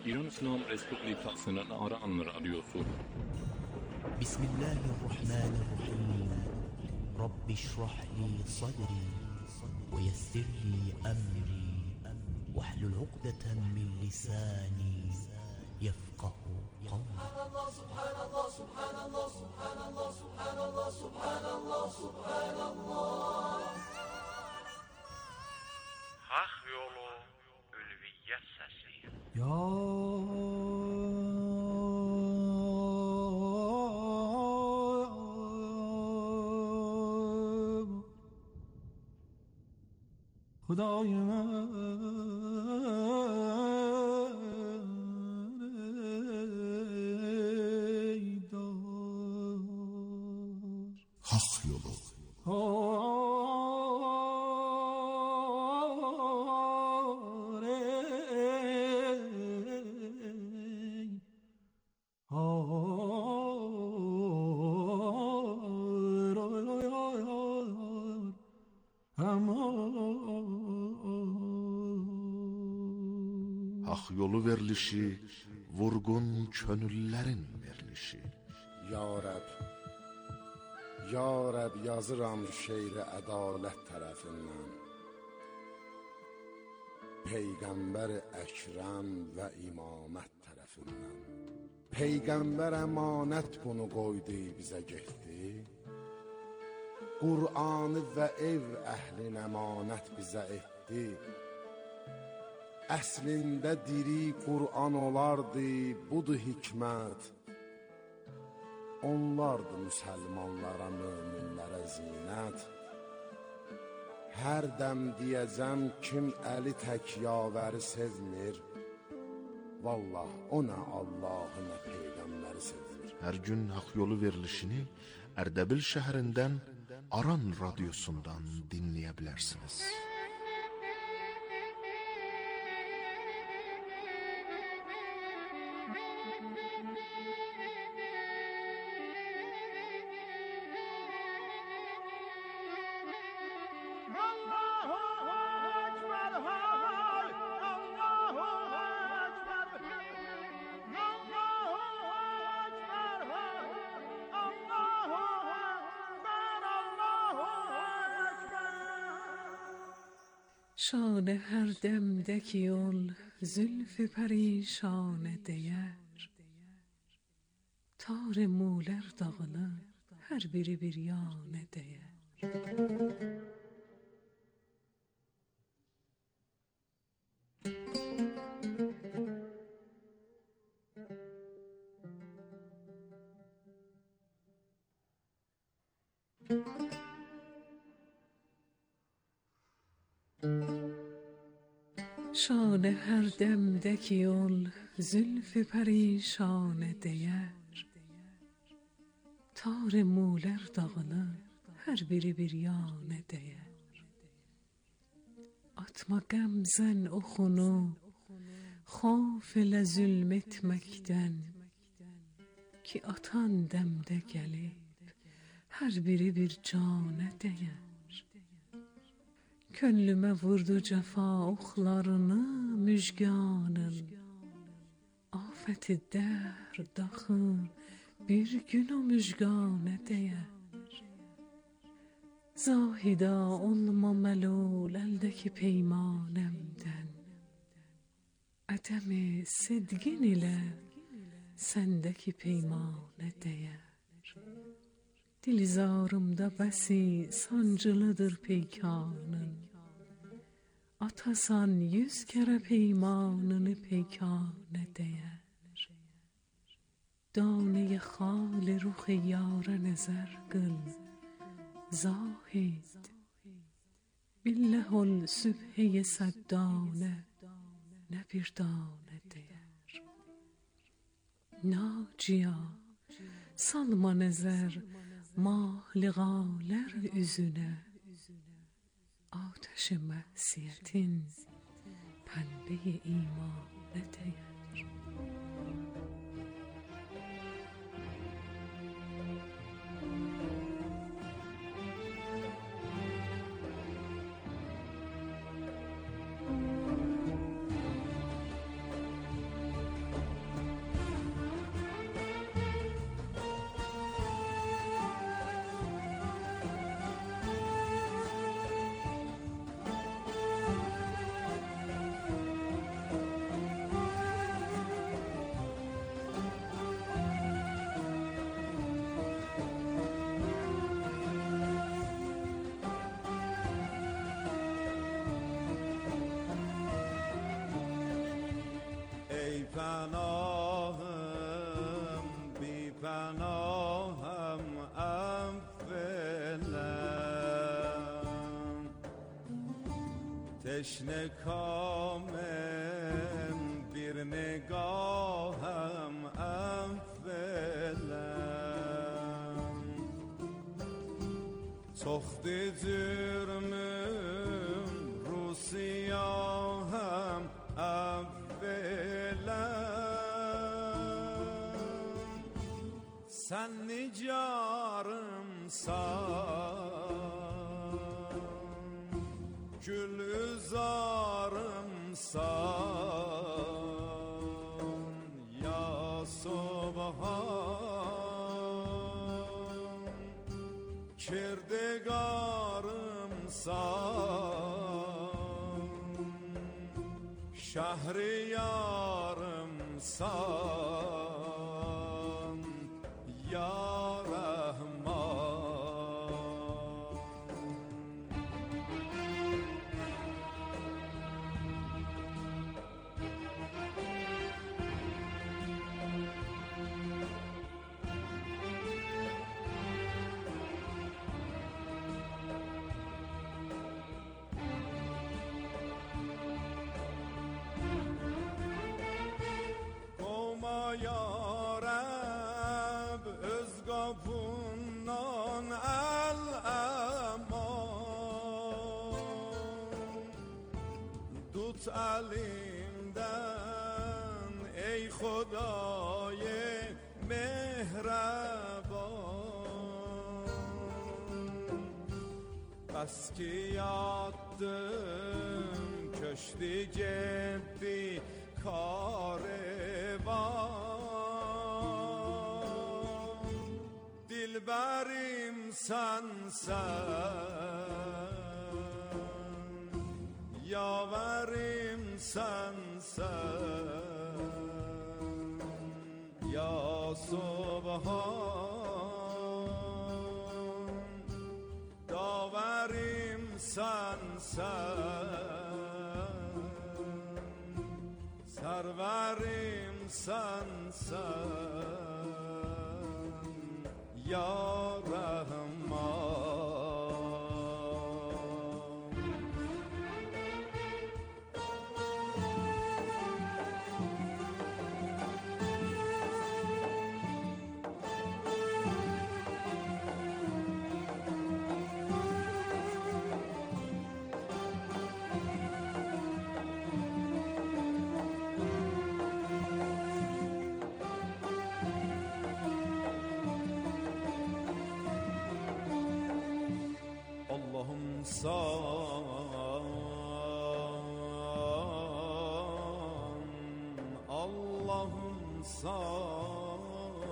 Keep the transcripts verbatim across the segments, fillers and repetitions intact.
İran İslam Respublikasının Aran Radyosu. Bismillahirrahmanirrahim. Rabbi şrah li sadri ve yessir li emri vahlul uqdeten min lisani yefqahu qawli. Subhanallah, subhanallah, subhanallah, subhanallah, subhanallah, subhanallah. Hak yolu ülviyyət səsi. Ya Xuday mən ey dar. Hak yolu. Hak yolu verilişi, vurgun könüllerin verilişi. Ya Rəb, Ya Rəb yazıram şeiri ədalət tərəfindən. Peyğəmbər Əkrəm və imamət tərəfindən. Peyğəmbər əmanət bunu qoydu bizə getdi. Qur'anı və ev əhlin əmanət bizə etdi. Əslində diri Qur'an olardı, budur hikmət. Onlardı müsəlmanlara, möminlərə zinət. Hər dəm deyəcəm kim əli tək yavəri sevmir. Vallah o nə Allahı nə Peyğəmbəri sevmir. Hər gün hak yolu verilişini Ərdəbil şəhərindən Aran radyosundan dinləyə bilərsiniz. شانه هر دمدکی yol zülfü perişane değer. Tar muler dağını her biri bir yane değer. شانه هر دمدکی yol zülfü perişane değer. Tar muler dağını her biri bir yane değer. Atma gamzen oxunu xafile zulmetmekten, ki atan demde gelip her biri bir cane değer. Könlüme vurdu cefa oxlarını müjganın. Afeti der daxı bir gün o müjgane değer. Zahida olma melul eldeki peymanemden. Ademi sedgin ile sendeki peymane değer. Dilizarımda bəsi sancılıdır peykanın. Atasan yüz kere peymanını peykane değer. Dane xal ruх yara nəzər qıl Zahid. Billəhul sübhəyə səddane nə bir dane değer. Naciya salma nəzər mah liğalər üzünə. Ateş məsiyyətin pənbə-i imanə dəyər. تشنه کامم بیر نگاهم اولم تخت جرمم رو سیاهم اولم sen nicarımsan Gülzarımsan ya Subhan Kirdegarımsan Şehriyarımsan ya Rahman Ya Rab öz kapından el eman Tut elimden ey Xuday mehreban Bas ki yattım köşkü ceppi karevan Dilberim sensen Yaverim sensen Ya Subhan Daverim sensen Serverim sensen Ya Rahman Allah'ım san Allah'ım san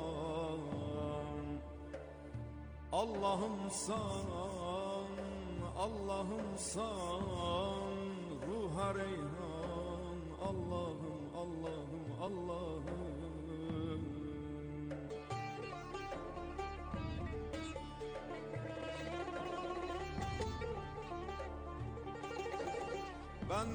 Allah'ım san Allah'ım san Ruha reyhan Allah'ım Allah'ım Allah'ım Ben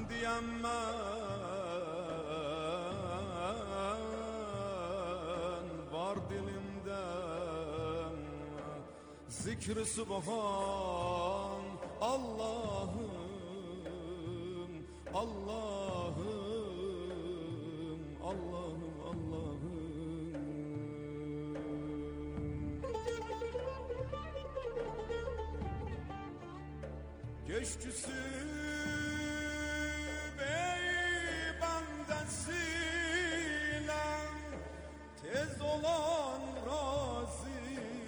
diyemem var dilimden Zikr-i Subhan Allah'ım Allah'ım Allah'ım Allah'ım Geçtüsü tez olan razı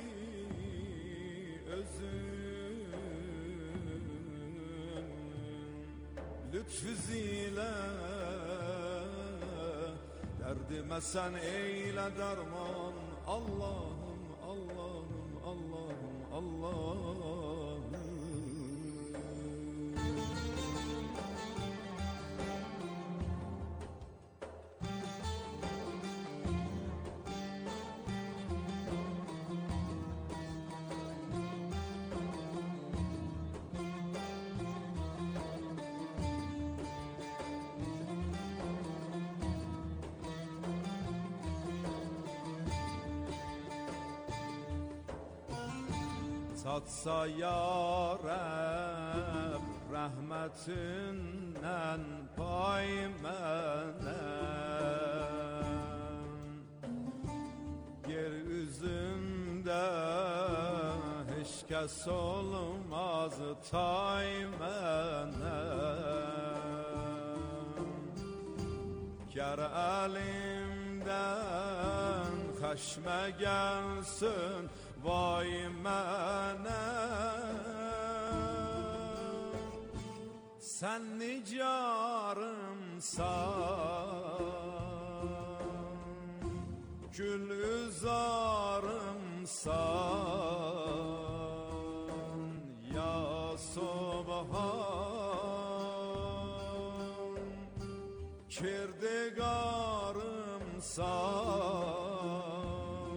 özün lütfüziyle derdime sen eyle derman Allah'ım Allah'ım Allah'ım Allah'ım satsa yarab rahmetinden pay menem yer üzünde hiç kes olmaz tay menem ger elimden haşme gelsin vay menem sen nicarımsan gül üzarımsan ya Subhan kirdigarımsan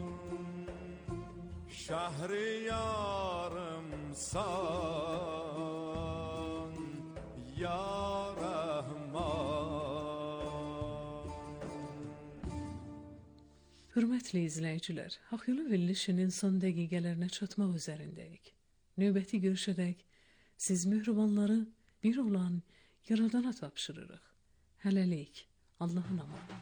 şehriyarımsan ya Hürmetli izleyiciler, Hakyolu verilişinin son dakikalarına çatmak üzerindeyik. Nöbeti görüşerek siz mühribanları bir olan Yaradana tapşırırıq. Hələlik, Allah'ın amanı.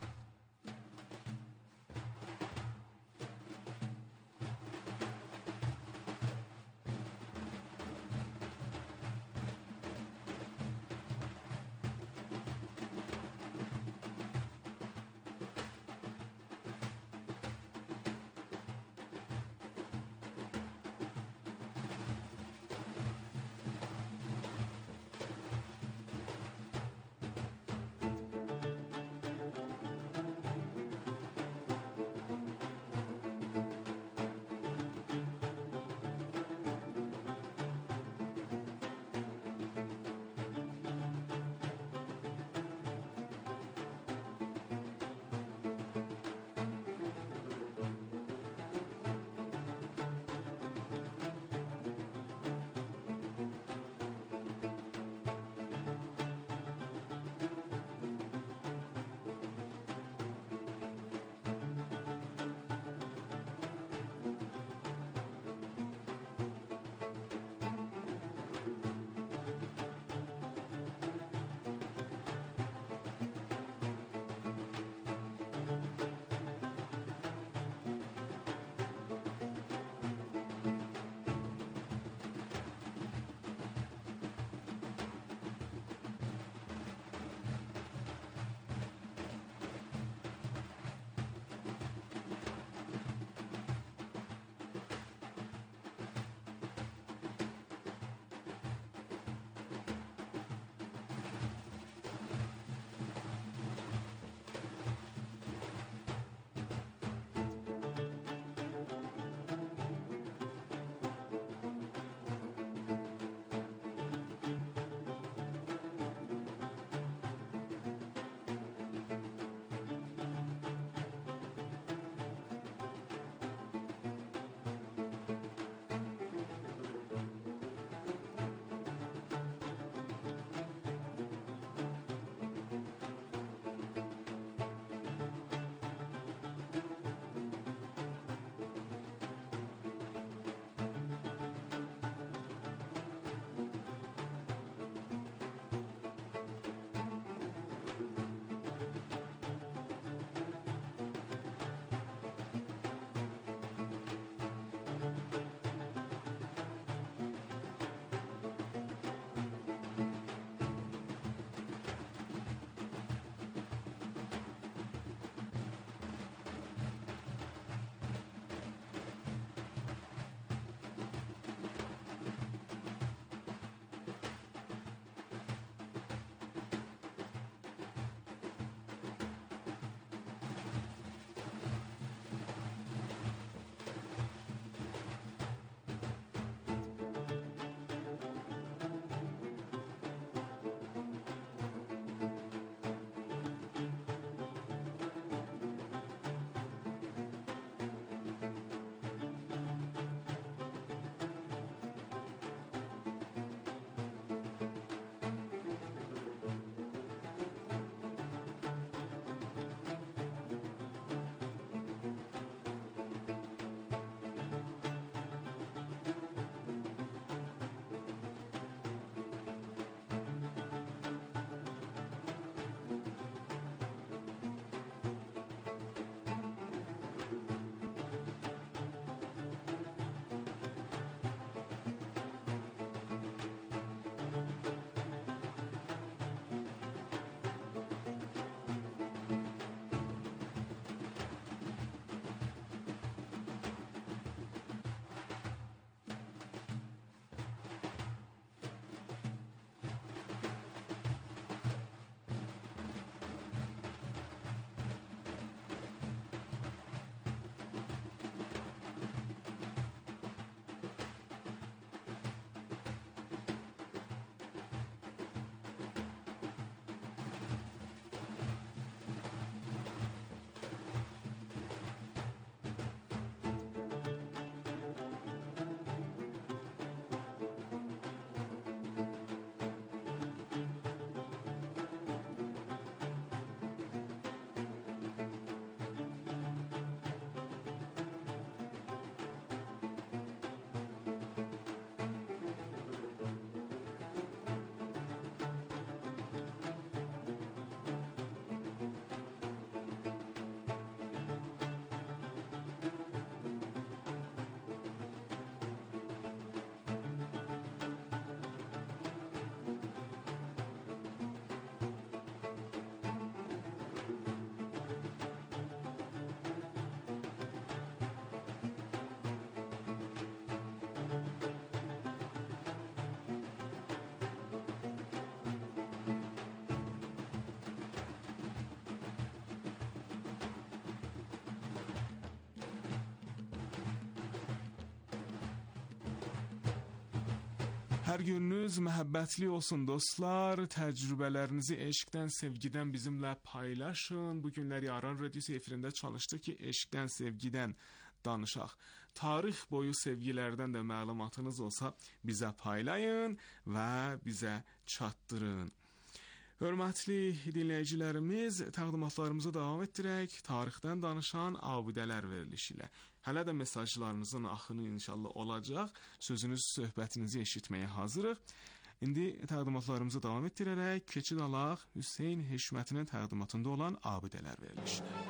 Hər gününüz məhəbbətli olsun dostlar. Təcrübələrinizi eşqdən, sevgidən bizimlə paylaşın. Bu günləri Aran Radiosu efirində çalışdıq ki, eşqdən, sevgidən danışaq. Tarix boyu sevgilərdən də məlumatınız olsa bizə paylayın və bizə çatdırın. Hörmətli dinləyicilərimiz, təqdimatlarımızı davam etdirək. Tarixdən danışan abidələr verilişi ilə. Hələ də mesajlarınızın axını inşallah olacaq. Sözünüz, söhbətinizi eşitməyə hazırıq. İndi təqdimatlarımızı davam etdirərək keçid alaq Hüseyn Heşmətinin təqdimatında olan abidələr verilişinə.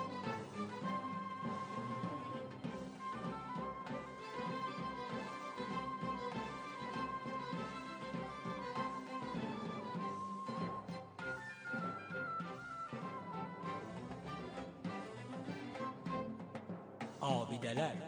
Abidələr.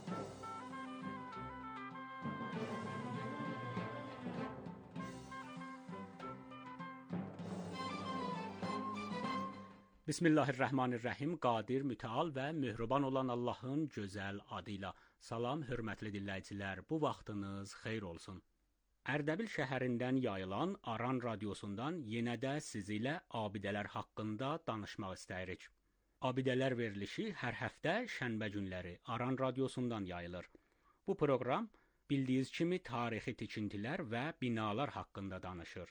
Bismillahirrahmanirrahim. Qadir, mütəal və möhrəban olan Allahın gözəl adıyla. Salam, hörmətli dinləyicilər. Bu vaxtınız xeyir olsun. Ərdəbil şəhərindən yayılan Aran radiosundan yenə də sizi ilə abidələr haqqında danışmaq istəyirik. Abidələr verilişi hər həftə şənbə günləri Aran radiosundan yayılır. Bu proqram bildiyiniz kimi tarixi tikintilər və binalar haqqında danışır.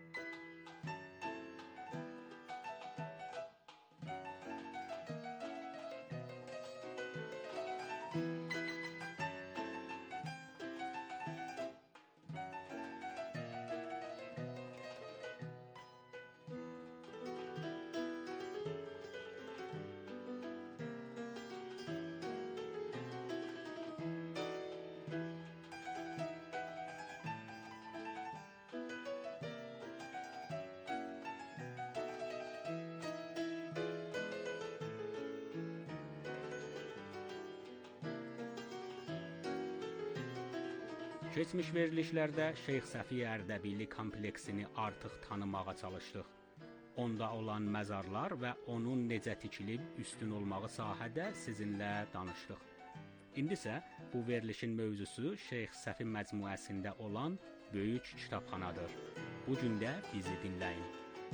Keçmiş verilişlərdə Şeyx Səfi Ərdəbili kompleksini artıq tanımağa çalışdıq. Onda olan məzarlar və onun necə tikilib üstün olmağı sahədə sizinlə danışdıq. İndi isə bu verilişin mövzusu Şeyx Səfi məcmuəsində olan böyük kitabxanadır. Bu gün də bizi dinləyin.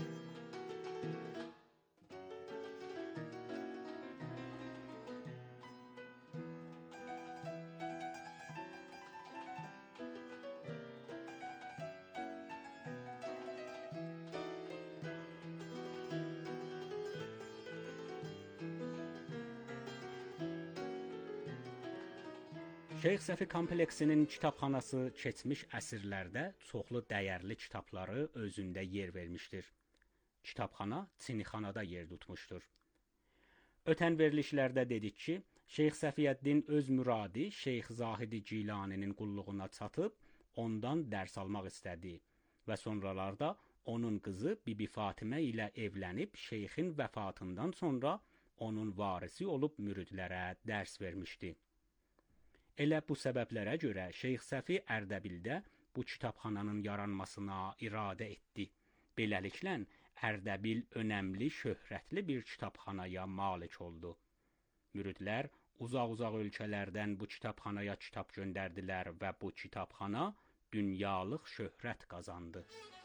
Şeyx Səfi kompleksinin kitabxanası keçmiş əsrlərdə çoxlu dəyərli kitabları özündə yer vermişdir. Kitabxana Çinixanada yer tutmuşdur. Ötən verilişlərdə dedik ki, Şeyx Səfiyyəddin öz müradi Şeyx Zahidi Cilaninin qulluğuna çatıb, ondan dərs almaq istədi və sonralarda onun qızı Bibi Fatimə ilə evlənib şeyxin vəfatından sonra onun varisi olub müridlərə dərs vermişdi. Elə bu səbəblərə görə Şeyx Səfi Ərdəbildə bu kitabxananın yaranmasına iradə etdi. Beləliklə, Ərdəbil önəmli, şöhrətli bir kitabxanaya malik oldu. Müridlər uzaq-uzaq ölkələrdən bu kitabxanaya kitab göndərdilər və bu kitabxana dünyalıq şöhrət qazandı.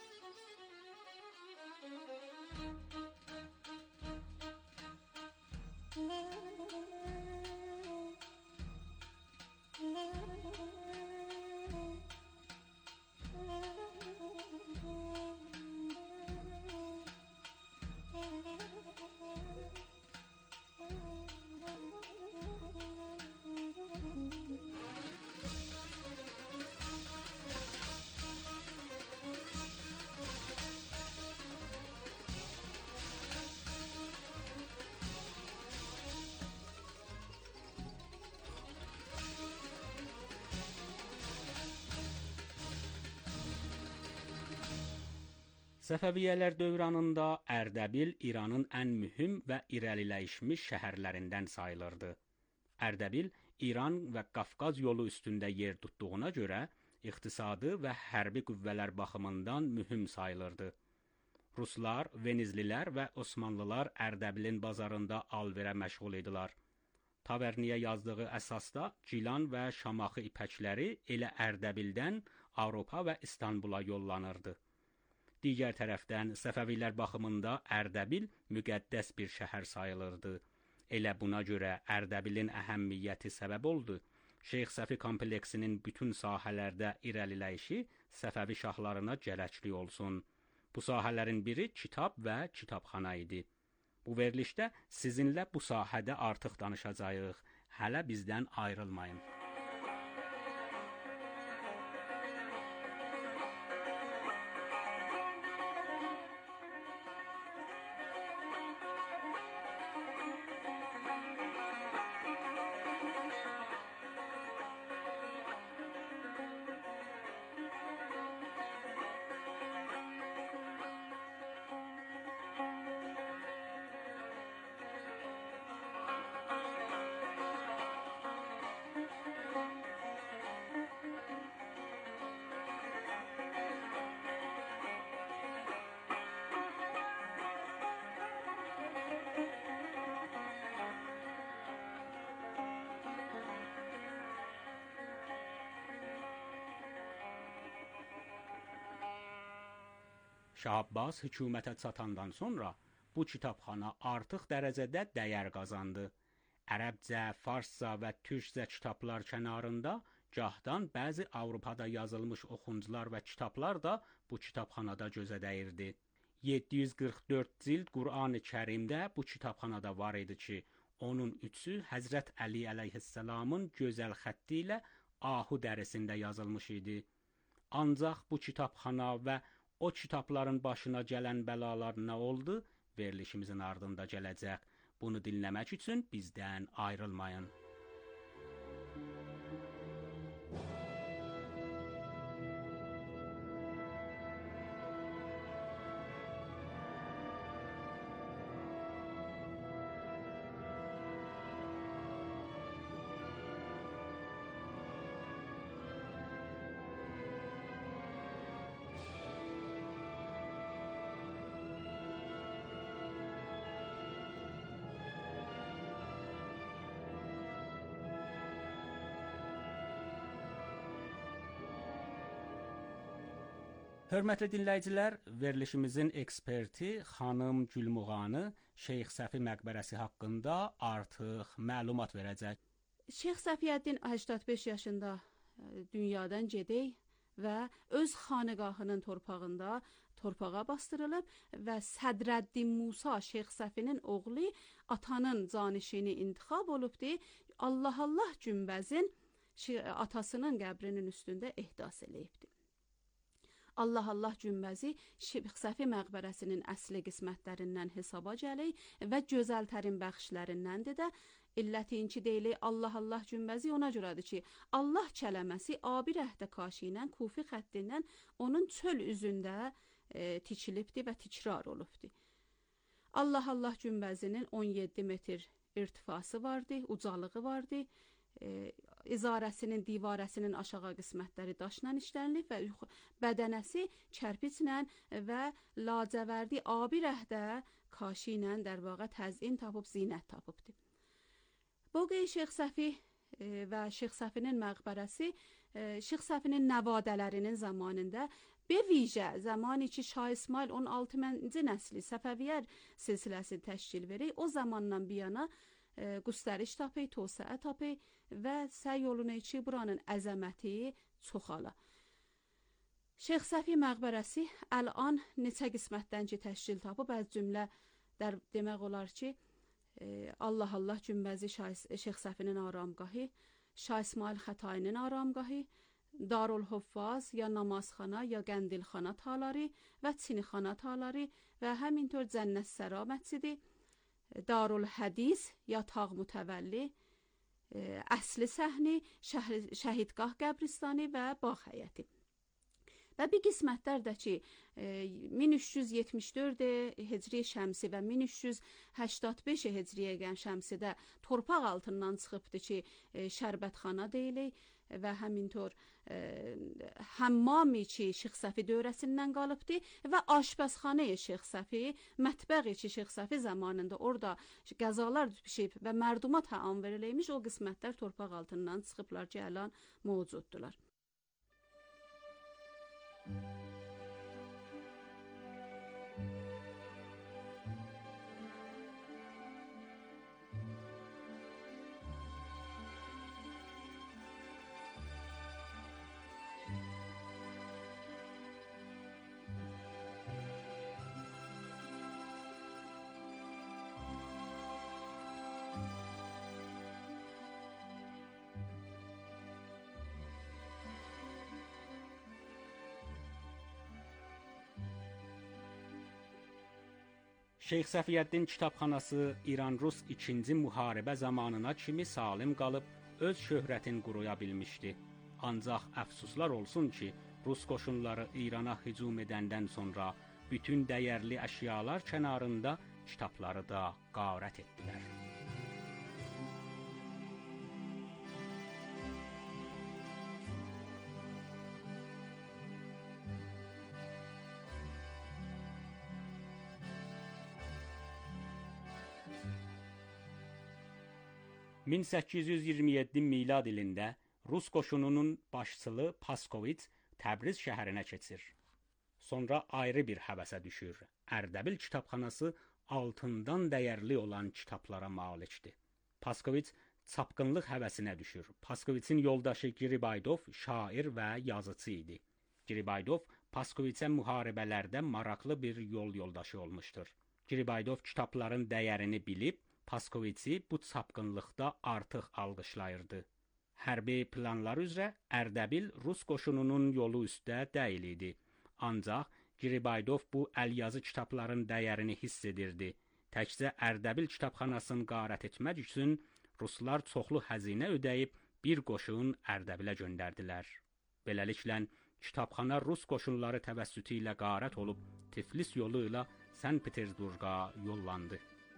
Səfəviyyələr dövranında Ərdəbil İranın ən mühüm və irəliləyişmiş şəhərlərindən sayılırdı. Ərdəbil İran və Qafqaz yolu üstündə yer tutduğuna görə iqtisadi və hərbi qüvvələr baxımından mühüm sayılırdı. Ruslar, Venizlilər və Osmanlılar Ərdəbilin bazarında alverə məşğul idilər. Taverniyə yazdığı əsasda Cilan və Şamaxı ipəkləri elə Ərdəbildən Avropa və İstanbula yollanırdı. Digər tərəfdən Səfəvilər baxımında Ərdəbil müqəddəs bir şəhər sayılırdı. Elə buna görə Ərdəbilin əhəmiyyəti səbəb oldu. Şeyx Səfi kompleksinin bütün sahələrdə irəliləyişi Səfəvi şahlarına gələclik olsun. Bu sahələrin biri kitab və kitabxana idi. Bu verilişdə sizinlə bu sahədə artıq danışacağıq. Hələ bizdən ayrılmayın. Şah Abbas hökumətə çatandan sonra bu kitabxana artıq dərəcədə dəyər qazandı. Ərəbcə, farsca və türkcə kitablar kənarında gahdan bəzi Avropada yazılmış oxuncular və kitablar da bu kitabxanada gözə dəyirdi. yeddi yüz qırx dörd cild Qur'an-ı Kərimdə bu kitabxanada var idi ki, onun üçü Həzrət Əli əleyhissalamın gözəl xətti ilə ahu dərisində yazılmış idi. Ancaq bu kitabxana və o kitabların başına gələn bəlalar nə oldu? Verilişimizin ardında gələcək. Bunu dinləmək üçün bizdən ayrılmayın. Hörmətli dinləyicilər, verilişimizin eksperti xanım Gülmuğanı Şeyx Səfi məqbərəsi haqqında artıq məlumat verəcək. Şeyx Səfiyyəddin səksən beş yaşında dünyadan gedək və öz xanəgahının torpağında torpağa bastırılıb və Sədrəddin Musa Şeyx Səfinin oğlu atanın canişini intixab olubdu. Allah Allah günbəzin atasının qəbrinin üstündə ehdas eləyibdi. Allah Allah günbəzi Şeyx Səfi məqbərəsinin əsli qismətlərindən hesaba gəlir və gözəltərin bəxşlərindəndir də. İllətinki deyilir Allah Allah günbəzi ona görədir ki, Allah kələməsi abi rəhdə kaşı ilə Kufi xəttindən onun çöl üzündə e, tikilibdi və tikrar olubdi. Allah Allah günbəzinin on yeddi metr irtifası vardı, ucalığı vardı. E, İzarəsinin, divarəsinin aşağı qismətləri daşla işlənilib və bədənəsi kərpiclə və lacəvərdi abi rəhdə kaşı ilə dərvaqa təzyin tapıb, zinət tapıbdı. Boğay Şeyx Səfi e, və Şeyx Səfinin məqbərəsi e, Şeyx Səfinin nəvadələrinin zamanında bevicə zamanı ki Şah İsmail on altıncı nəsli Səfəviyər silsiləsi təşkil verir, o zamandan bir yana e, qüstəriş tapı, tosəə tapı və səy yoluna ki buranın əzəməti çoxala. Şeyx Səfi məqbərəsi əlan neçə qismətdən ki təşkil tapıb, az cümlə der, demək olar ki e, Allah Allah günbəzi Şeyx Səfinin aramgahı, Şah İsmail Xətainin aramgahı, Darul Huffaz ya namazxana ya qəndilxana taları və çinixana taları və həmintor Cənnət Səra məscidi, Darul Hədis ya Tağ Mütəvəlli, əsli səhni, şəhidgah qəbristanı və bağ həyəti. Və bir qismətlər də ki, min üç yüz yetmiş dörd Hicri şəmsi və min üç yüz səksən beş Hicri şəmsidə torpaq altından çıxıbdı ki, şərbətxana deyilik və həmintor e, həmmami ki Şeyx Səfi dövrəsindən qalıbdı və aşpəzxanə Şeyx Səfi, mətbəği ki Şeyx Səfi zamanında orada qəzalar pişib və mərduma təam verilmiş, o qismətlər torpaq altından çıxıblar ki, əlan mövcuddular. Şeyx Səfiyyəddin kitabxanası İran-Rus ikinci müharibə zamanına kimi salim qalıb öz şöhrətini quruya bilmişdi. Ancaq əfsuslar olsun ki, Rus qoşunları İrana hücum edəndən sonra bütün dəyərli əşyalar kənarında kitabları da qarət etdilər. min səkkiz yüz iyirmi yeddi milad ilində Rus qoşununun başçısı Paskovits Təbriz şəhərinə keçir. Sonra ayrı bir həvəsə düşür. Ərdəbil kitabxanası altından dəyərli olan kitablara malikdir. Paskovits çapqınlıq həvəsinə düşür. Paskovitsin yoldaşı Gribaydov şair və yazıcı idi. Gribaydov Paskovitsə müharibələrdə maraqlı bir yol yoldaşı olmuşdur. Gribaydov kitabların dəyərini bilib, Paskovitsi bu çapqınlıqda artıq alqışlayırdı. Hərbi planlar üzrə Ərdəbil Rus qoşununun yolu üstə deyil idi. Ancaq Gribaydov bu əlyazı kitabların dəyərini hiss edirdi. Təkcə Ərdəbil kitabxanasını qarət etmək üçün Ruslar çoxlu xəzinə ödəyib bir qoşun Ərdəbilə göndərdilər. Beləliklə, kitabxana Rus qoşunları təvəssütü ilə qarət olub, Tiflis yolu ilə Sankt-Peterburqa yollandı.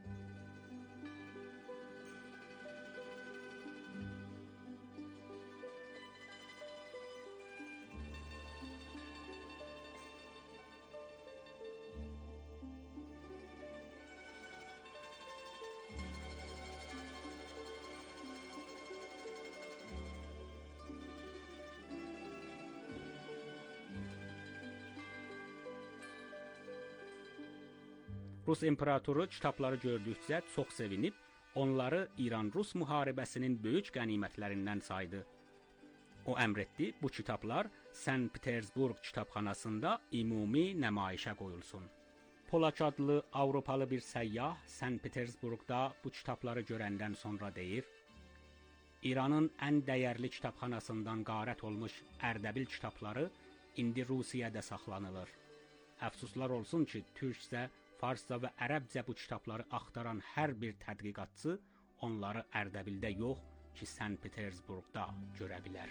Rus imperatoru kitabları gördükcə çox sevinib, onları İran-Rus müharibəsinin böyük qənimətlərindən saydı. O əmr etdi, bu kitablar Sankt-Peterburq kitabxanasında ümumi nəmayişə qoyulsun. Polak adlı Avropalı bir səyyah Sankt-Peterburqda bu kitabları görəndən sonra deyir, İranın ən dəyərli kitabxanasından qarət olmuş Ərdəbil kitabları indi Rusiyada saxlanılır. Əfsuslar olsun ki, türkcə, farsca və ərəbcə bu kitabları axtaran hər bir tədqiqatçı onları Ərdəbildə yox ki, Sankt-Peterburqda görə bilər.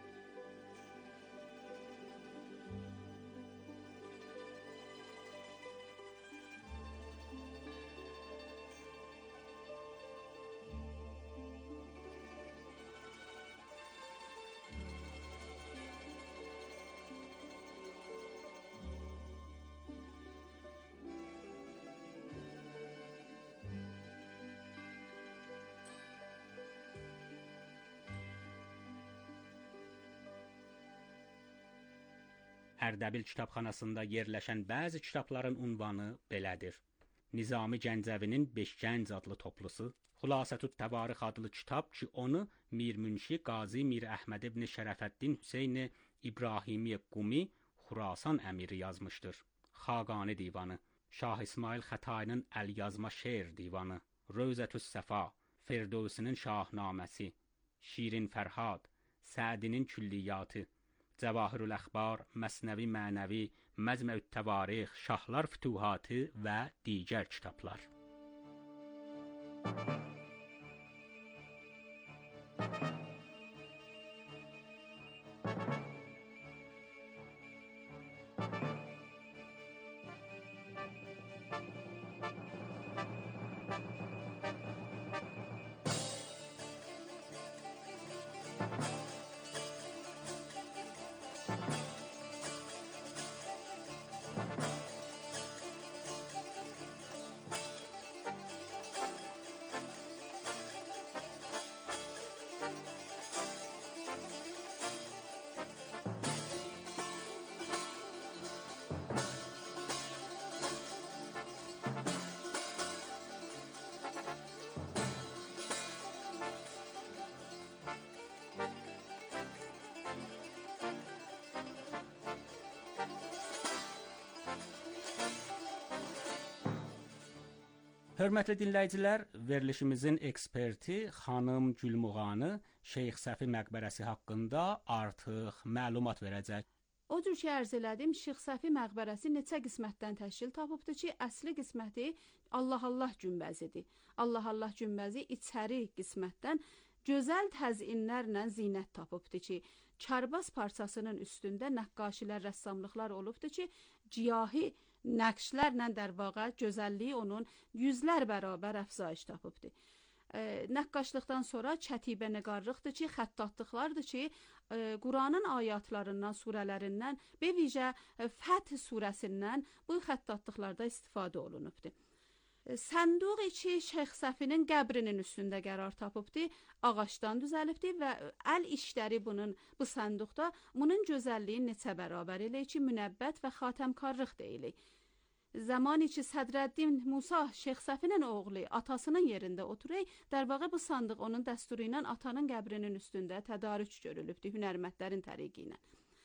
Ərdəbil kitabxanasında yerləşən bəzi kitabların ünvanı belədir. Nizami Gəncəvinin Beşgənc adlı toplusu, Xülasətü't Təvarix adlı kitab ki, onu Mir Münşi Qazi Mir Əhməd ibn Şərəfəddin Hüseyn İbrahimi Qumi Xurasan əmiri yazmışdır. Xaqani divanı, Şah İsmail Xətainin Əlyazma şeir divanı, Rövzətü's Səfa, Ferdowsinin Şahnaməsi, Şirin Fərhad, Səədinin Külliyyatı, Cəvahirül Əxbar, Məsnəvi Mənəvi, Məcməü't Təvarix, Şahlar Fütuhatı və digər kitablar. Hörmətli dinləyicilər, verilişimizin eksperti xanım Gülmuğanı Şeyx Səfi məqbərəsi haqqında artıq məlumat verəcək. O cür ki, ərz elədim, Şeyx Səfi məqbərəsi neçə qismətdən təşkil tapıbdır ki, əsli qisməti Allah Allah günbəzidir. Allah Allah günbəzi içəri qismətdən gözəl təzyiinlərlə zinət tapıbdır ki, Kərbas parçasının üstündə nəqqaşilər, rəssamlıqlar olubdur ki, ciyahi nəqşlərlə در واقع gözəlliyi onun yüzlər bərabər əfzayış tapıbdır. E, nəqqaşlıqdan sonra çətibə nəqarlıqdır ki, xəttatlıqlardır ki, e, Quranın ayatlarından, surələrindən və vicə Fəth surəsindən bu xəttatlıqlarda istifadə olunubdur. Sənduq ki, Şeyx Səfinin qəbrinin üstündə qərar tapıbdır, ağacdan düzəlibdir və əl işləri bunun bu sənduqda bunun gözəlliyi neçə bərabər elə ki, münəbbət və xatəmkarlıq deyilir. Zamanı ki, Sədrəddin Musa Şeyx Səfinin oğlu atasının yerində oturur, در واقع bu sandıq onun dəsturu ilə atanın qəbrinin üstündə tədarük görülübdür, hünərmətlərin təriqi ilə.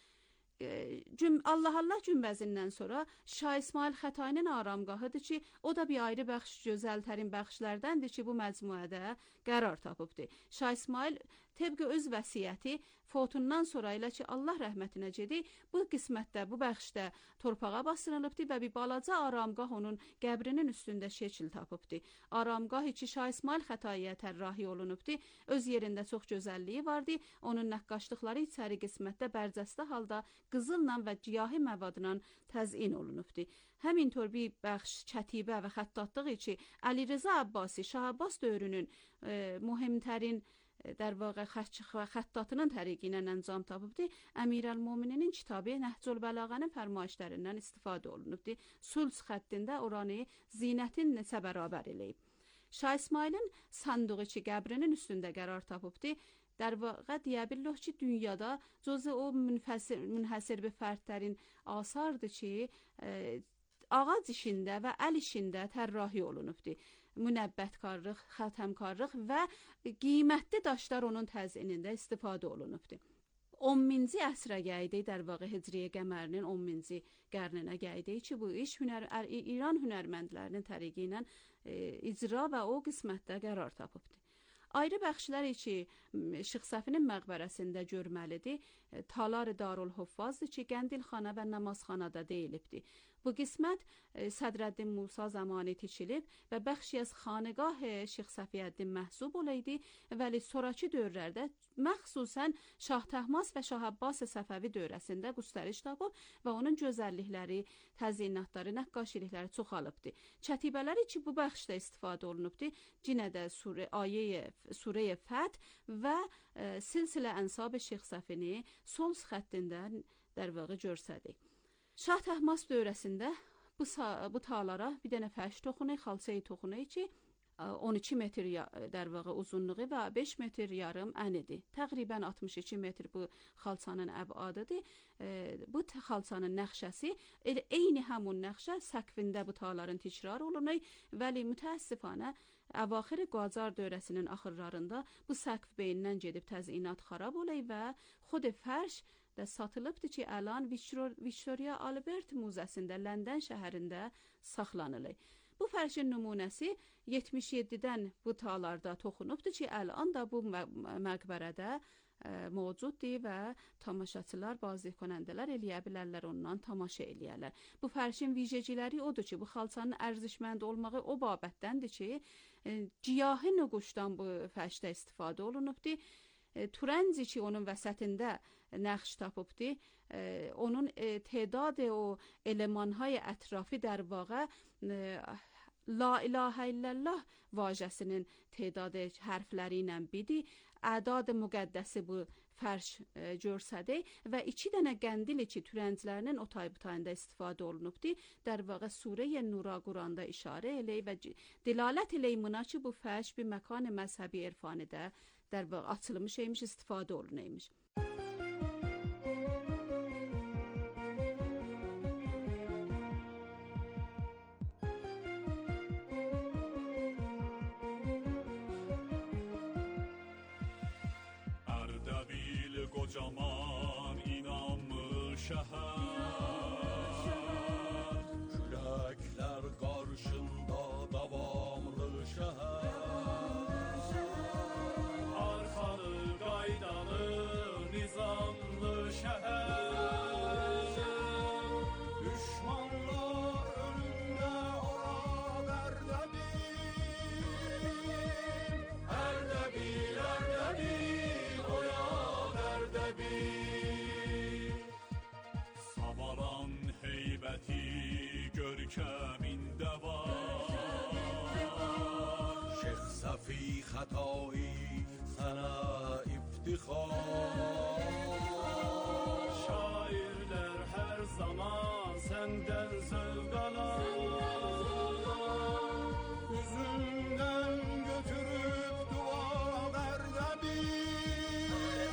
Cüm Allah Allah günbəzindən sonra Şah İsmail Xətainin aramgahıdır ki, o da bir ayrı bəxş, gözəltərin bəxşlərdəndir ki, bu məcmuədə qərar tapıbdır. Şah İsmail təbqə öz vəsiyyəti fotundan sonra ilə ki, Allah rəhmətinə gedi, bu qismətdə, bu bəxşdə torpağa basdırılıbdır və bir balaca aramgah onun qəbrinin üstündə şəkil tapıbdır. Aramgah ki, Şah İsmail Xətaiyə tərrahi olunubdur, öz yerində çox gözəlliyi vardı, onun nəqqaşlıqları içəri qismətdə bərcəstə halda qızılla və ciyahi məvadla təzyin olunubdur. Həmintor bir bəxş, kətibə və xəttatlıq ki, Əli Rıza Abbasi, Şah Abbas dövrünün e, mühimtərin در واقع xəttatının təriqi ilə əncam tapıbdır. Əmirəl-Mömininin kitabı Nəhcül Bəlağənin fərmayişlərindən istifadə olunubdur. Sulh xəttində oranı zinətin neçə bərabər eləyib. Şah İsmailin sandığı ki, qəbrinin üstündə qərar tapıbdır. در واقع deyə bilərik ki, dünyada cüzü o münfəsir, münhəsir bir fərdlərin asardır ki, e, ağac işində və əl işində tərrahi olunubdur. Münəbbətkarlıq, xətəmkarlıq və qiymətli daşlar onun təzyinində istifadə olunubdur. on minci əsrə gəldi, در واقع Hicriyə qəmərinin on minci qarnına gəldi ki, bu iş hünər, İran hünərməndlərinin təriqi ilə e, icra və o qismətdə qərar tapıbdır. Ayrı bəxşlər ki, Şeyx Səfinin məqbərəsində görməlidir. Talar Darülhuffazdır ki, Qəndilxana və Namazxanada deyilibdir. Bu qismət Sədrəddin Musa zamanı tikilib və bəxşi az xanəgah Şeyx Səfiyyəddin məhsub olaydı, vəli sonrakı dövrlərdə məxsusən Şah Təhmas və Şah Abbas Səfəvi dövrəsində qüstəriş tapıb və onun gözəllikləri, təzyinatları, nəqqaşilikləri çoxalıbdır. Çətibələri ki, bu bəxşdə istifadə olunubdur, cinə də surə, ayə, surə Fəth və e, silsilə ənsab Şeyx Səfini sol xəttində در واقع görsədik. Şah Təhmas dövrəsində bu, bu tağlara bir dənə fərş toxunu, xalçayı toxunu ki, on iki metr در واقع uzunluğu və beş metr yarım ənidir. Təqribən altmış iki metr bu xalçanın əbadıdır. E, bu xalçanın nəxşəsi elə eyni həmun nəxşə səqfində bu tağların təkrar olunur, vəli mütəəssifanə əvaxir Qacar dövrəsinin axırlarında bu səqf beyindən gedib təzyinat xarab olay və xud fərş də satılıbdır ki, əlan Victoria Albert Müzəsində, London şəhərində saxlanılır. Bu fərşin nümunəsi yetmiş yeddidən bu tağlarda toxunubdur ki, əlan da bu məqbərədə e, mövcuddur və tamaşaçılar, bazı konəndələr eləyə bilərlər, ondan tamaşa eləyərlər. Bu fərşin vicəciləri odur ki, bu xalçanın ərzişmənd olmağı o babətdəndir ki, e, ciyahi nüquşdan bu fərşdə istifadə olunubdur. E, Turənci ki, onun vəsətində nəxş tapıbdır, e, onun e, تعداد o elemanهای ətrafi در واقع e, La ilahə illallah vacəsinin تعداد hərfləri ilə bidi, ədad müqəddəsi bu fərş e, görsədi və iki dənə qəndili ki, türəncilərinin o tayb-tayında istifadə olunubdur, در واقع surə Nura Quranda işarə eləyir və dilalət eləyir buna ki, bu fərş bir məkan məzhəbi irfanidə در واقع açılmış imiş, istifadə olunaymış. Ərdəbil qocaman inanmış şəhər, küləklər qarşında davam görkeminde var. Şeyh Safi Xatayı sana iftihar. Şairler her zaman senden zevk alar. Üzümden götürüp dua Erdebil.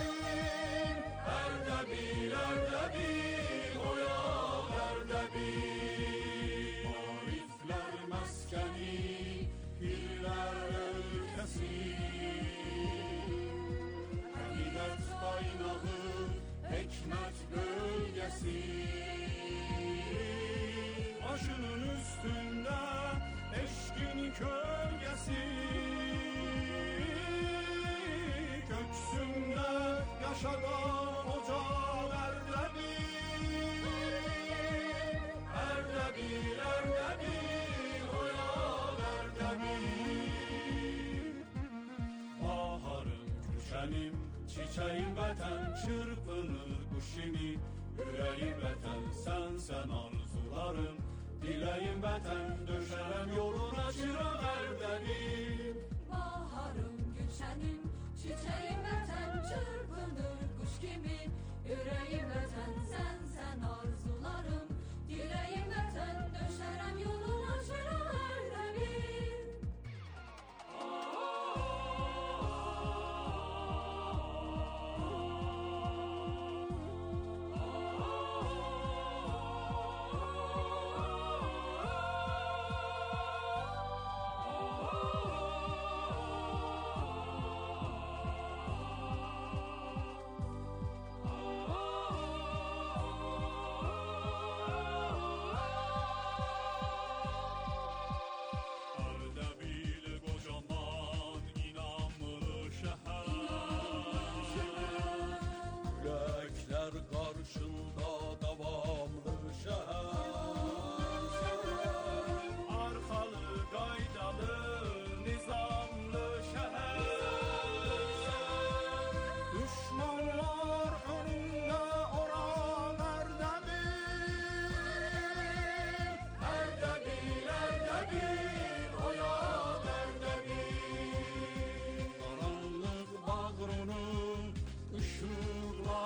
Erdebil, Erdebil, oya Erdebil. Arifler meskeni, pirler ülkesi. Hakikat kaynağı, hikmet bölgesi. Başının üstünde eşkin kölgesi. Köksünde yaşadan ocak Erdebil. Erdebil, Erdebil, oya Erdebil. Baharım, gülşenim, çiçeğim vətən çırpınır kuş kimi. Yüreğim vətən, sen sen arzularım. Dileğim vətən, döşərəm yoluna çıram Erdebil. Baharım, gülşenim, çiçeğim vətən çırpınır kuş kimi. Yüreğim vətən, sen sen arzularım. Dileğim vətən, döşərəm yoluna çıram Erdebil. Erdebil kocaman inanmır şehir. Yürekler karşında davamlı şehir. Arkalı kaydalı nizamlı şehir. Düşmanlar önünde oran Erdebil. Erdebil, Erdebil, oya Erdebil. Karanlık bağrını ışıkla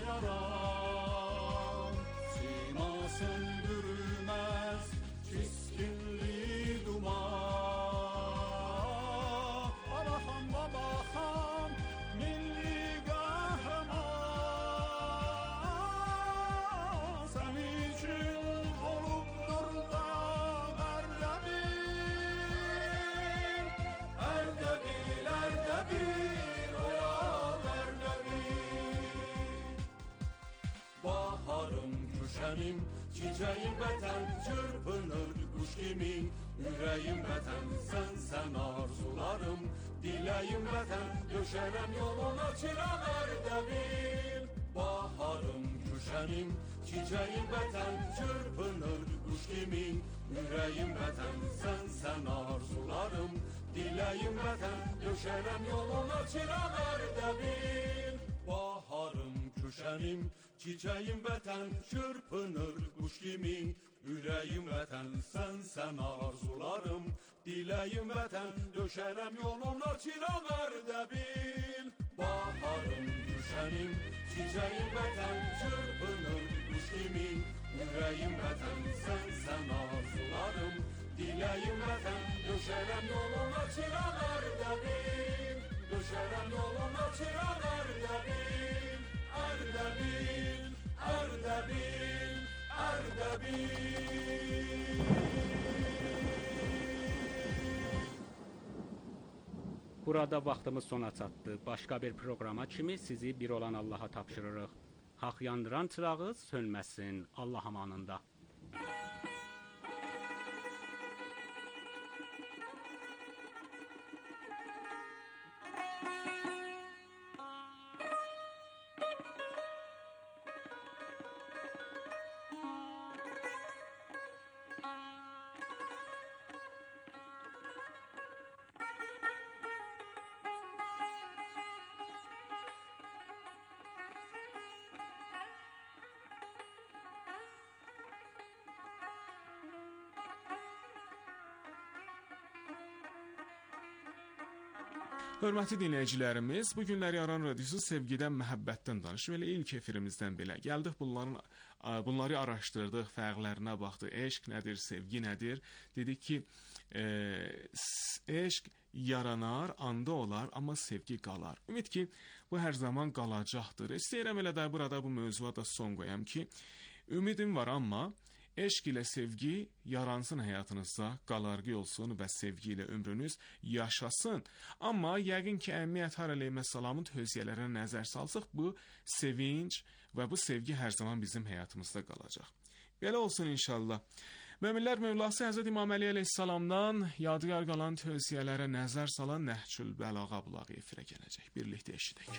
yaran. Sima söndürmez çiskinli duman. Araham babaham milli kahraman. Sen için olupdur da Erdebil. Erdebil, Erdebil, oya Erdebil. Baharım, gülşenim, çiçeğim vətən çırpınır kuş kimi. Yüreğim vətən, sen sen arzularım. Dileğim vətən, döşərəm yoluna çıram Erdebil. Baharım, gülşenim, çiçeğim vətən çırpınır kuş kimi. Yüreğim vətən, sen sen arzularım. Dileğim vətən, döşərəm yoluna çıram Erdebil. Baharım, gülşenim, çiçeğim vətən çırpınır kuş kimi. Yüreğim vətən, sen sen arzularım. Dileğim vətən, döşərəm yoluna çıram Erdebil. Baharım, gülşenim, çiçeğim vətən çırpınır kuş kimi. Yüreğim vətən, sen sen arzularım. Dileğim vətən, döşərəm yoluna çıram Erdebil. Döşərəm yoluna çıram Erdebil. Erdebil, Erdebil, Erdebil. Burada vaxtımız sona çatdı. Başqa bir proqrama kimi sizi bir olan Allaha tapşırırıq. Haq yandıran çırağı sönməsin. Allah amanında. Hörmətli dinləyicilərimiz, bu günləri Aran Radiosu sevgidən, məhəbbətdən danışır. Elə ilk efirimizdən belə gəldik, bunların bunları araşdırdıq, fərqlərinə baxdıq. Eşq nədir, sevgi nədir? Dedik ki, e, eşq yaranar, anda olar, amma sevgi qalar. Ümid ki, bu hər zaman qalacaqdır. İstəyirəm elə də burada bu mövzuya da son qoyam ki, ümidim var, amma eşq ilə sevgi yaransın həyatınızda, qalarqı olsun və sevgi ilə ömrünüz yaşasın. Amma yəqin ki, Əmmi Ətər əleyhissalamın tövsiyələrinə nəzər salsaq, bu sevinç və bu sevgi hər zaman bizim həyatımızda qalacaq. Belə olsun inşallah. Möminlər Mövlası Həzrət İmam Əli əleyhissalamdan yadigar qalan tövsiyələrə nəzər salan Nəhcül Bəlağa bulağı efirə gələcək. Birlikdə eşidək.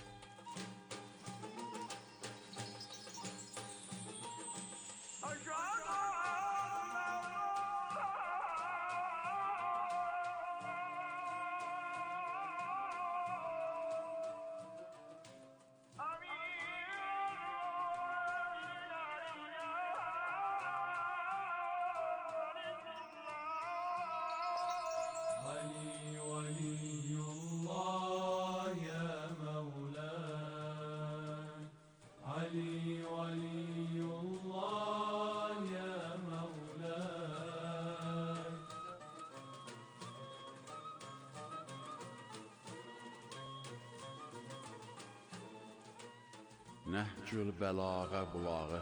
Nəhcül Bəlağa bulağı.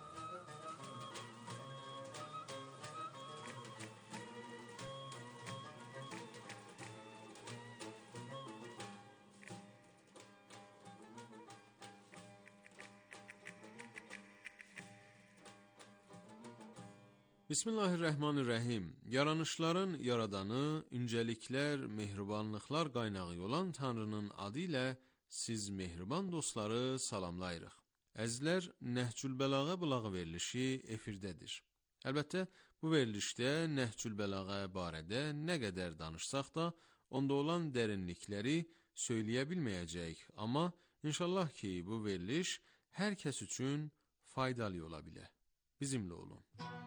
Bismillahirrahmanirrahim. Yaranışların yaradanı, incəliklər, mehribanlıqlar qaynağı olan Tanrının adı ilə siz mehriban dostları salamlayırıq. Əzizlər, Nəhcül Bəlağa bulağı verilişi efirdədir. Əlbəttə, bu verilişdə Nəhcül Bəlağa barədə nə qədər danışsaq da, onda olan dərinlikləri söyləyə bilməyəcəyik. Amma inşallah ki, bu veriliş hər kəs üçün faydalı ola bilər. Bizimlə olun.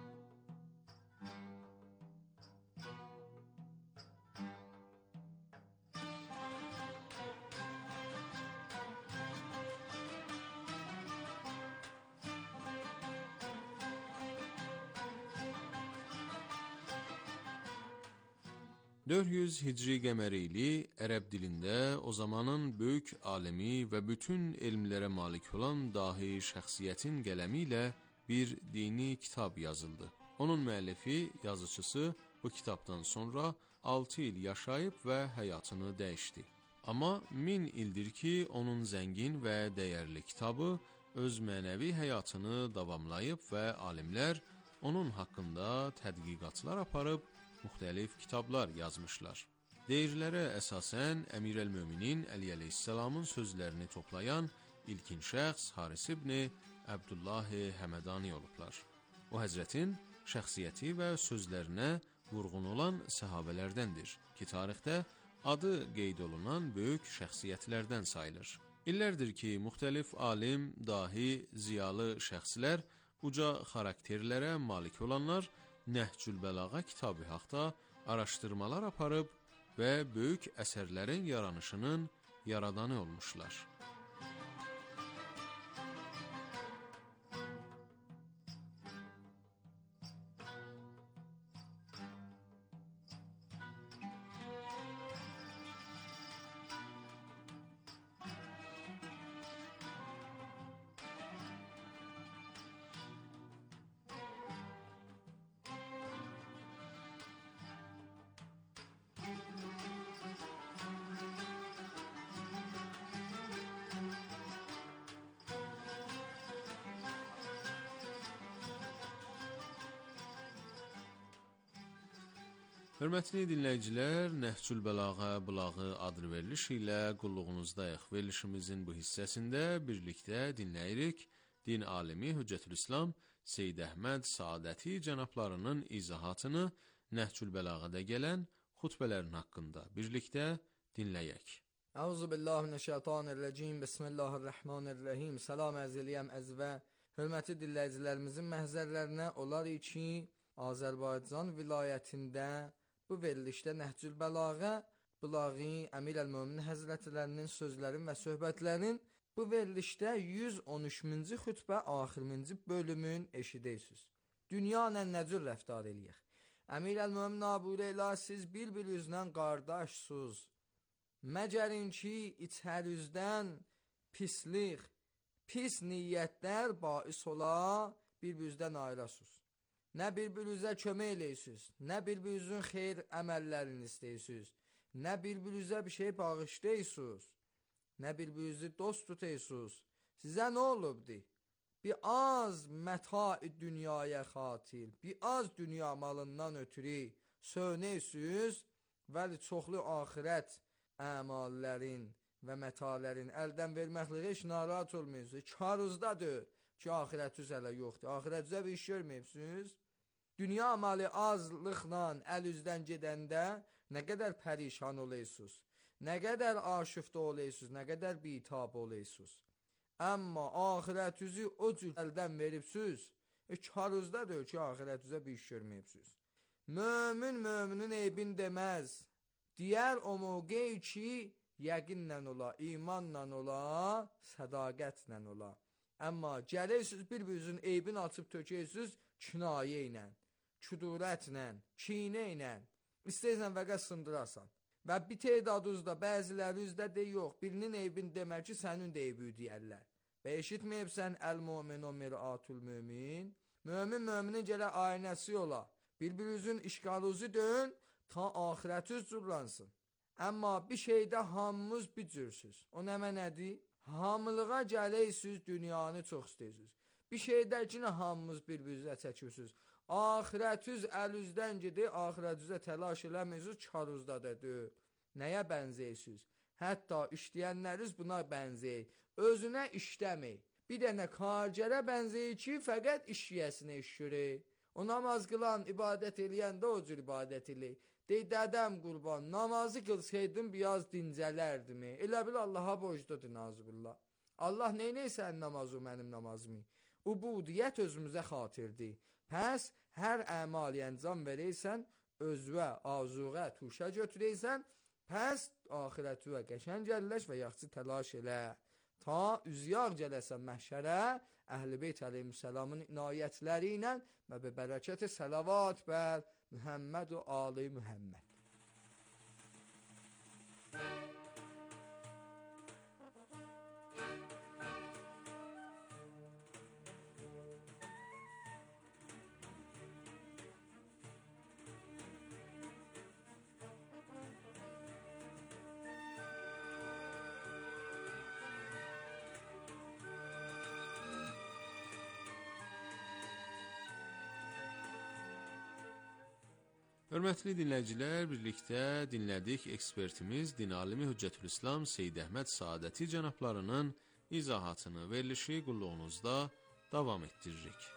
dörd yüz Hicri qəməri ili ərəb dilində o zamanın böyük alimi və bütün elmlərə malik olan dahi şəxsiyyətin qələmi ilə bir dini kitab yazıldı. Onun müəllifi, yazıcısı bu kitabdan sonra altı il yaşayıb və həyatını dəyişdi. Amma min ildir ki, onun zəngin və dəyərli kitabı öz mənəvi həyatını davamlayıb və alimlər onun haqqında tədqiqatlar aparıb müxtəlif kitablar yazmışlar. Deyirlərə əsasən Əmir əl-Möminin Əli əleyhissalamın sözlərini toplayan ilkin şəxs Haris ibn Əbdullah Həmədani olublar. O həzrətin şəxsiyyəti və sözlərinə vurğun olan səhabələrdəndir ki, tarixdə adı qeyd olunan böyük şəxsiyyətlərdən sayılır. İllərdir ki, müxtəlif alim, dahi, ziyalı şəxslər, uca xarakterlərə malik olanlar Nəhcül Bəlağa kitabı haqda araşdırmalar aparıb və böyük əsərlərin yaranışının yaradanı olmuşlar. Hörmətli dinləyicilər, Nəhcül Bəlağa bulağı adlı veriliş ilə qulluğunuzdayıq. Verilişimizin bu hissəsində birlikdə dinləyirik din alimi Hüccətülislam Seyyid Əhməd Saadəti cənablarının izahatını Nəhcül Bəlağada gələn xutbələrin haqqında birlikdə dinləyək. Euzubillahimineşşeytanirracim. Bismillahirrahmanirrahim. Salam əzəliyəm əzvə. Hörmətli dinləyicilərimizin məhzərlərinə olar ki, Azərbaycan vilayətində bu verilişdə Nəhcül Bəlağa Bulağı Əmir əl-Mömin həzrətlərinin sözlərin və söhbətlərin bu verilişdə yüz on üçüncü xütbə axırıncı bölümün eşidəysiniz. Dünya ilə nə cür rəftar eləyək? Əmir əl-Mömin Əbu-Leyla, siz bir-birinizlə qardaşsınız. Məgərin ki, içərinizdən pislik, pis niyyətlər bais ola, bir-birinizdən ayrasınız. Nə bir-birinizə kömək eləyirsiniz, nə bir-birinizin xeyir əməllərini istəyirsiniz, nə bir-birinizə bir şey bağışlayırsınız, nə bir-birinizi dost tutuyorsunuz. Sizə nə olubdi? Bir az məta-i dünyaya xatir, bir az dünya malından ötürü sönürsünüz, vəli çoxlu axirət əmallərin və mətələrin əldən verməkliği heç narahat olmuyorsunuz. Karızdadır ki, axirətiniz hələ yoxdur. Axirətinizə bir iş görməyibsiniz. Dünya malı azlıqla əl üzdən gedəndə nə qədər pərişan oluyorsunuz, nə qədər aşıfda oluyorsunuz, nə qədər bitab oluyorsunuz. Amma axirətinizi o cür əldən veribsiniz, e, karızdadır ki, axirətinizə bir iş görməyibsiniz. Mömin möminin eybin deməz. Digər o mövqeyi ki, yəqinlə ola, imanla ola, sədaqətlə ola. Amma gəlirsiniz bir-birinizin eybini açıb tökəyirsiniz kinayə ilə, küdurətlə, kinə ilə, istəyirsən vəqət sındırasan. Və bir tədadınızda, bəzilərinizdə de yox, birinin eybini demək ki, sənin də eybi deyərlər. Və eşitməyibsən əl-mümin o mir'atul mümin, mömin möminin gələ aynəsi ola, bir-birinizin işqalınızı dön, ta axirətiniz cürlansın. Amma bir şeydə hamımız bir cürsüz. O nəmə nədir? Hamılığa gələysiniz, dünyanı çox istəyirsiniz. Bir şeydə ki, hamımız bir-birinizə çəkirsiniz. Axirətiniz əlinizdən gedir, axirətinizə təlaş eləmirsiniz, karızdadır. Nəyə bənzəyirsiniz? Hətta işləyənləriniz buna bənzəyir. Özünə işləmir. Bir dənə kargərə bənzəyir ki, fəqət işləyəsinə işləyir. O namaz qılan, ibadət eləyəndə o cür ibadət eləyir. Dey, dədəm qurban, namazı qılsaydım biraz dincələrdimi? Elə bil Allaha borcludur nazbillah. Allah neynəyir sənin namazı, mənim namazımı? Ubudiyyət özümüzə xatirdir. Pəs, hər əmali əncam verəysən, özvə, azuğə, tuşa götürəysən, pəs, axirətüvə qəşən gəlləş və yaxçı təlaş elə. Ta üzyaq gələsən məhşərə, Əhl-i Beyt əleyhissalamın inayətləri ilə və be bərəkət səlavat bər Muhammed və Ali Muhammed. Hörmətli dinləyicilər, birlikdə dinlədik ekspertimiz, din alimi Hüccətülislam Seyyid Əhməd Saadəti cənablarının izahatını, verilişi qulluğunuzda davam etdiririk.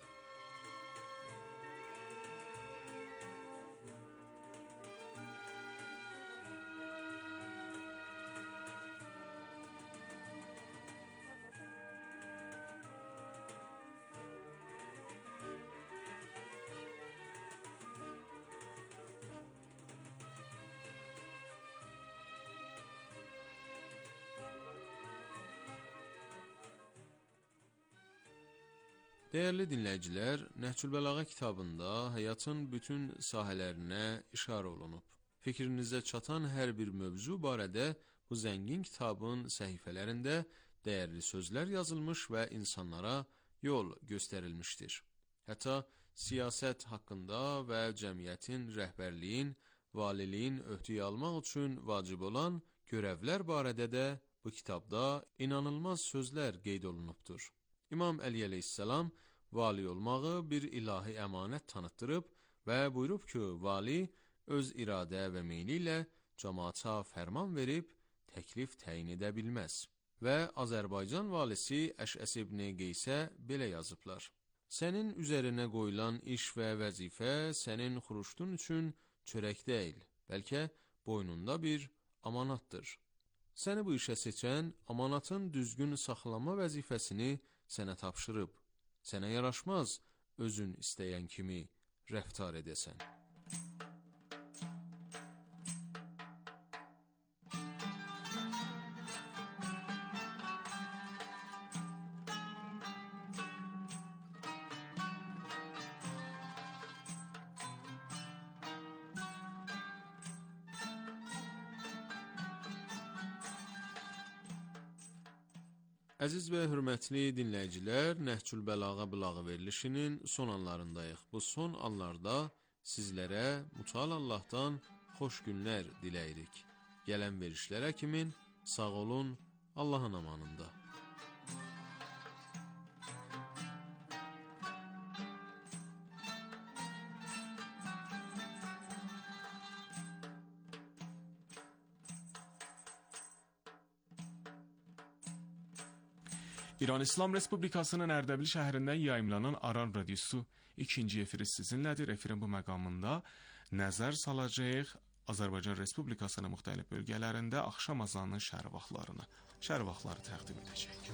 Dəyərli dinləyicilər, Nəhcül Bəlağə kitabında həyatın bütün sahələrinə işarə olunub. Fikrinizə çatan hər bir mövzu barədə bu zəngin kitabın səhifələrində dəyərli sözlər yazılmış və insanlara yol göstərilmişdir. Hətta siyasət haqqında və cəmiyyətin, rəhbərliyin, valiliyin öhdəyə almaq üçün vacib olan görəvlər barədə də bu kitabda inanılmaz sözlər qeyd olunubdur. İmam Əli əleyhissalam vali olmağı bir ilahi əmanət tanıtdırıb və buyurub ki, vali öz iradə və meyli ilə cəmaata fərman verib təklif təyin edə bilməz. Və Azərbaycan valisi Əşəs ibn Qeysə belə yazıblar. Sənin üzərinə qoyulan iş və vəzifə sənin xuruştun üçün çörək deyil, bəlkə boynunda bir amanatdır. Səni bu işə seçən amanatın düzgün saxlama vəzifəsini sənə tapşırıb, sənə yaraşmaz özün istəyən kimi rəftar edəsən. Əziz və hörmətli dinləyicilər, Nəhcül Bəlağa Bilağı verilişinin son anlarındayıq. Bu son anlarda sizlərə Mütəal Allahdan xoş günlər diləyirik. Gələn verilişlərə kimin sağ olun, Allahın amanında. İran İslam Respublikasının Ərdəbil şəhərindən yayımlanan Aran radiosu ikinci efiri sizinlədir. Efirin bu məqamında nəzər salacağıq Azərbaycan Respublikasının müxtəlif bölgələrində axşam azanının şəhər vaxtlarını, şəhər vaxtları təqdim edəcək.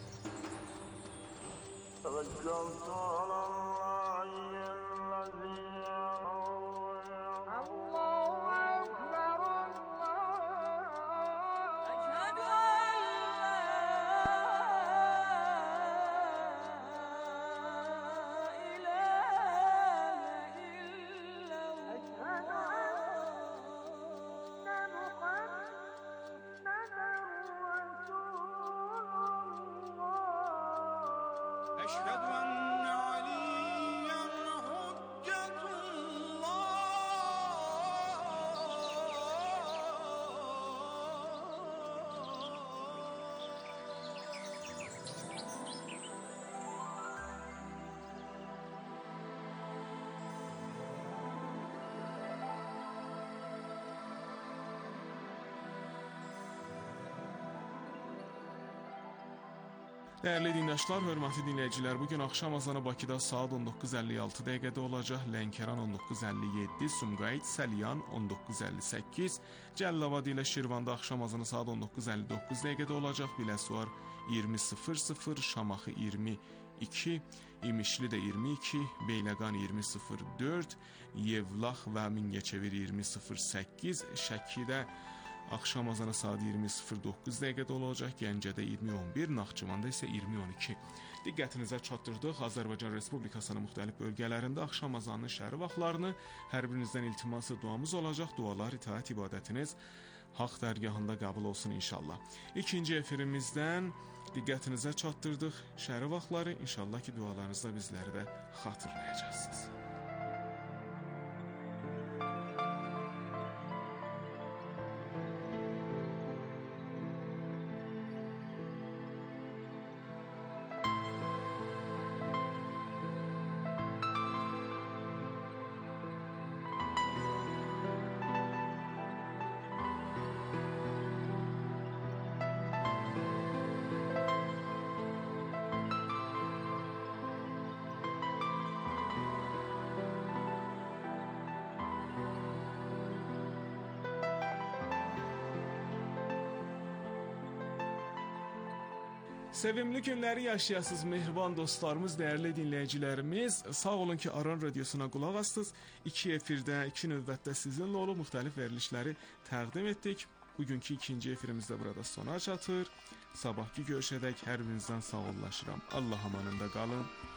Dəyərli dinləyicilər, hörmətli dinləyicilər, bugün axşam azanı Bakıda saat on doqquz əlli altı dəqiqədə olacaq. Lənkəran on doqquz əlli yeddi, Sumqayıt, Səlyan on doqquz əlli səkkiz, Cəlilabad ilə Şirvanda axşam azanı saat on doqquz əlli doqquz dəqiqədə olacaq. Biləsuvar iyirmi sıfır sıfır, Şamaxı iyirmi iki, İmişli də iyirmi iki, Beyləqan iyirmi sıfır dörd, Yevlax və Mingəçevir iyirmi sıfır səkkiz, Şəkidə axşam azanı saat iyirmi sıfır doqquz dəqiqədə olacaq. Gəncədə iyirmi on bir, Naxçıvanda isə iyirmi on iki. Diqqətinizə çatdırdıq. Azərbaycan Respublikasının müxtəlif bölgələrində axşam azanının şəhəri vaxtlarını hər birinizdən iltiması duamız olacaq. Dualar, itaət, ibadətiniz haqq dərgahında qəbul olsun inşallah. İkinci efirimizdən diqqətinizə çatdırdıq şəhəri vaxtları. İnşallah ki, dualarınızda bizləri də xatırlayacaqsınız. Sevimli günləri yaşayasınız mehriban dostlarımız, dəyərli dinləyicilərimiz. Sağ olun ki, Aran radiosuna qulaq astınız. İki efirdə, iki növbətdə sizinlə olub müxtəlif verilişləri təqdim etdik. Bugünkü ikinci efirimizdə burada sona çatır. Sabahki görüşədək hər birinizdən sağollaşıram. Allah amanında qalın.